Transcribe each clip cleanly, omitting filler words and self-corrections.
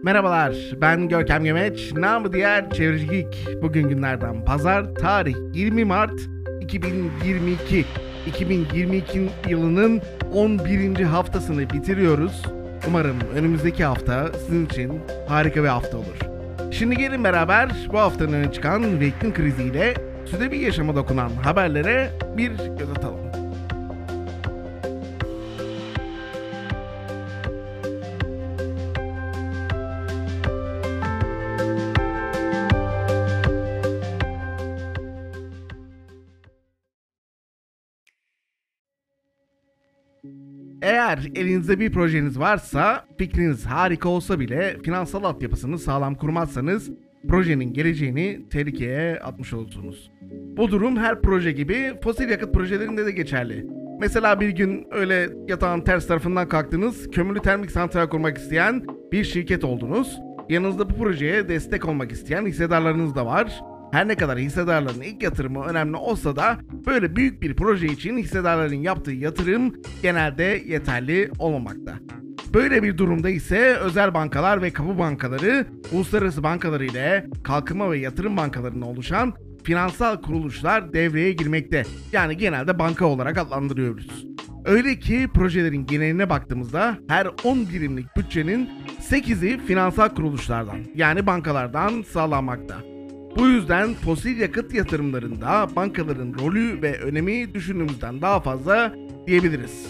Merhabalar, ben Görkem Gömeç, namı diğer Çevreci Geek. Bugün günlerden pazar, tarih 20 Mart 2022. 2022 yılının 11. haftasını bitiriyoruz. Umarım önümüzdeki hafta sizin için harika bir hafta olur. Şimdi gelin beraber bu haftanın öne çıkan ve iklim kriziyle sürdürülebilir yaşama dokunan haberlere bir göz atalım. Eğer elinizde bir projeniz varsa, fikriniz harika olsa bile finansal altyapısını sağlam kurmazsanız projenin geleceğini tehlikeye atmış olursunuz. Bu durum her proje gibi fosil yakıt projelerinde de geçerli. Mesela bir gün öyle yatağın ters tarafından kalktınız, kömürlü termik santral kurmak isteyen bir şirket oldunuz. Yanınızda bu projeye destek olmak isteyen hissedarlarınız da var. Her ne kadar hissedarların ilk yatırımı önemli olsa da böyle büyük bir proje için hissedarların yaptığı yatırım genelde yeterli olmamakta. Böyle bir durumda ise özel bankalar ve kamu bankaları, uluslararası bankaları ile kalkınma ve yatırım bankalarından oluşan finansal kuruluşlar devreye girmekte. Yani genelde banka olarak adlandırıyoruz. Öyle ki projelerin geneline baktığımızda her 10 birimlik bütçenin 8'i finansal kuruluşlardan yani bankalardan sağlanmakta. Bu yüzden fosil yakıt yatırımlarında bankaların rolü ve önemi düşündüğümüzden daha fazla diyebiliriz.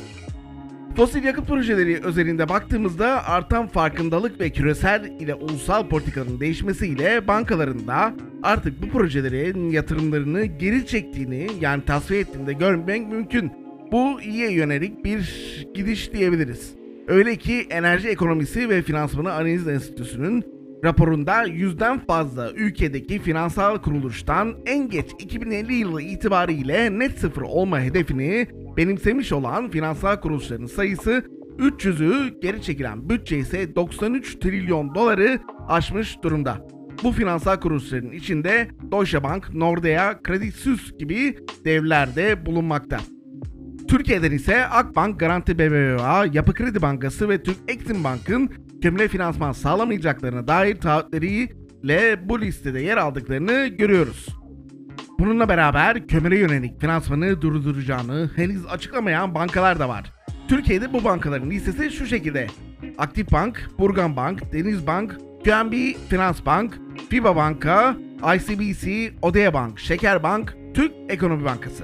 Fosil yakıt projeleri özelinde baktığımızda artan farkındalık ve küresel ile ulusal politikaların değişmesiyle bankaların da artık bu projelerin yatırımlarını geri çektiğini yani tasfiye ettiğini de görmek mümkün. Bu iyiye yönelik bir gidiş diyebiliriz. Öyle ki Enerji Ekonomisi ve Finansmanı Analiz Enstitüsü'nün raporunda 100'den fazla ülkedeki finansal kuruluştan en geç 2050 yılı itibariyle net sıfır olma hedefini benimsemiş olan finansal kuruluşların sayısı 300'ü, geri çekilen bütçe ise 93 trilyon doları aşmış durumda. Bu finansal kuruluşların içinde Deutsche Bank, Nordea, Credit Suisse gibi devler de bulunmakta. Türkiye'den ise Akbank, Garanti BBVA, Yapı Kredi Bankası ve Türk Exim Bank'ın kömüre finansman sağlamayacaklarına dair taahhütleriyle bu listede yer aldıklarını görüyoruz. Bununla beraber kömüre yönelik finansmanı durduracağını henüz açıklamayan bankalar da var. Türkiye'de bu bankaların listesi şu şekilde: Aktif Bank, Burgan Bank, Denizbank, QNB Finans Bank, FIBA Banka, ICBC, Odea Bank, Şeker Bank, Türk Ekonomi Bankası.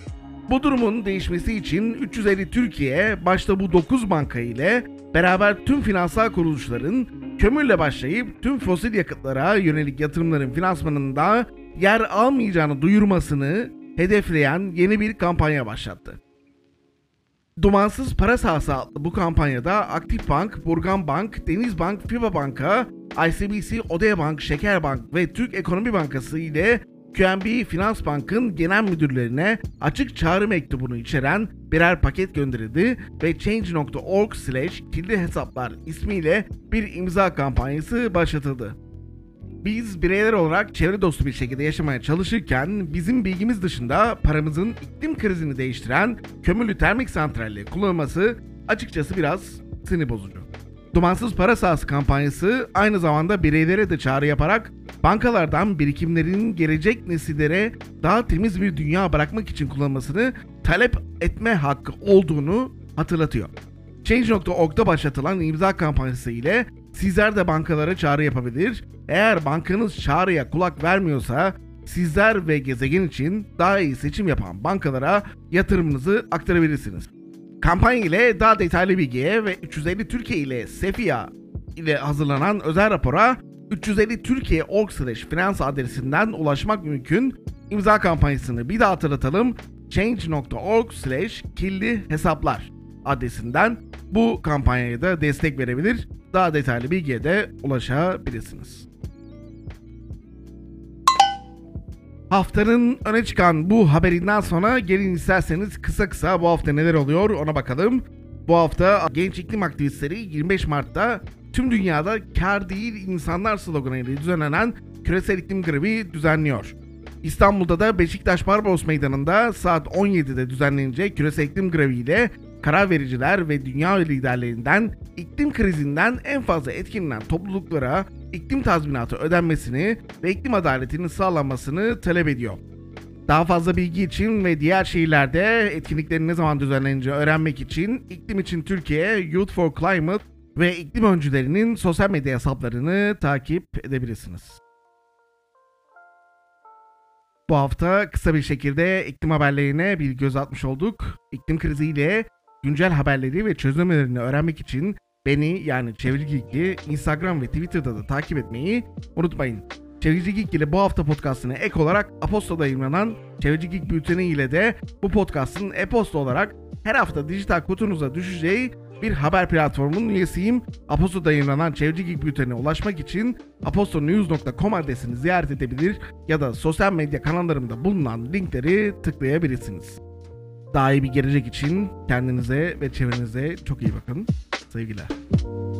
Bu durumun değişmesi için 350 Türkiye başta bu 9 banka ile beraber tüm finansal kuruluşların kömürle başlayıp tüm fosil yakıtlara yönelik yatırımların finansmanında yer almayacağını duyurmasını hedefleyen yeni bir kampanya başlattı. Dumansız Para Sahası adlı bu kampanyada Aktif Bank, Burgan Bank, Denizbank, FIBA Banka, ICBC, Odea Bank, Şeker Bank ve Türk Ekonomi Bankası ile QNB Finans Bank'ın genel müdürlerine açık çağrı mektubunu içeren birer paket gönderildi ve Change.org/killi hesaplar ismiyle bir imza kampanyası başlatıldı. Biz bireyler olarak çevre dostu bir şekilde yaşamaya çalışırken bizim bilgimiz dışında paramızın iklim krizini değiştiren kömürlü termik santralleri kullanılması açıkçası biraz sinir bozucu. Dumansız Para Sahası kampanyası aynı zamanda bireylere de çağrı yaparak bankalardan birikimlerinin gelecek nesillere daha temiz bir dünya bırakmak için kullanılmasını talep etme hakkı olduğunu hatırlatıyor. Change.org'da başlatılan imza kampanyası ile sizler de bankalara çağrı yapabilir. Eğer bankanız çağrıya kulak vermiyorsa sizler ve gezegen için daha iyi seçim yapan bankalara yatırımınızı aktarabilirsiniz. Kampanya ile daha detaylı bilgiye ve 350 Türkiye ile Sefia ile hazırlanan özel rapora 350 Türkiye.org/finans adresinden ulaşmak mümkün. İmza kampanyasını bir daha hatırlatalım. Change.org/killi hesaplar adresinden bu kampanyaya da destek verebilir. Daha detaylı bilgiye de ulaşabilirsiniz. Haftanın öne çıkan bu haberinden sonra gelin isterseniz kısa bu hafta neler oluyor ona bakalım. Bu hafta genç iklim aktivistleri 25 Mart'ta tüm dünyada kar değil insanlar sloganıyla düzenlenen küresel iklim grevi düzenliyor. İstanbul'da da Beşiktaş Barbaros Meydanı'nda saat 17'de düzenlenecek küresel iklim greviyle karar vericiler ve dünya liderlerinden iklim krizinden en fazla etkilenen topluluklara iklim tazminatı ödenmesini ve iklim adaletinin sağlanmasını talep ediyor. Daha fazla bilgi için ve diğer şehirlerde etkinliklerin ne zaman düzenleneceğini öğrenmek için İklim için Türkiye, Youth for Climate ve iklim öncülerinin sosyal medya hesaplarını takip edebilirsiniz. Bu hafta kısa bir şekilde iklim haberlerine bir göz atmış olduk. İklim kriziyle güncel haberleri ve çözümlerini öğrenmek için beni yani Çevreci Geek'i Instagram ve Twitter'da da takip etmeyi unutmayın. Çevreci Geek ile bu hafta podcastine ek olarak Aposto'da yayınlanan Çevreci Geek bülteni ile de bu podcastın e-posta olarak her hafta dijital kutunuza düşeceği bir haber platformunun üyesiyim. Aposto'da yayınlanan Çevreci Geek bültenine ulaşmak için apostonews.com adresini ziyaret edebilir ya da sosyal medya kanallarımda bulunan linkleri tıklayabilirsiniz. Daha iyi bir gelecek için kendinize ve çevrenize çok iyi bakın. Sevgiler.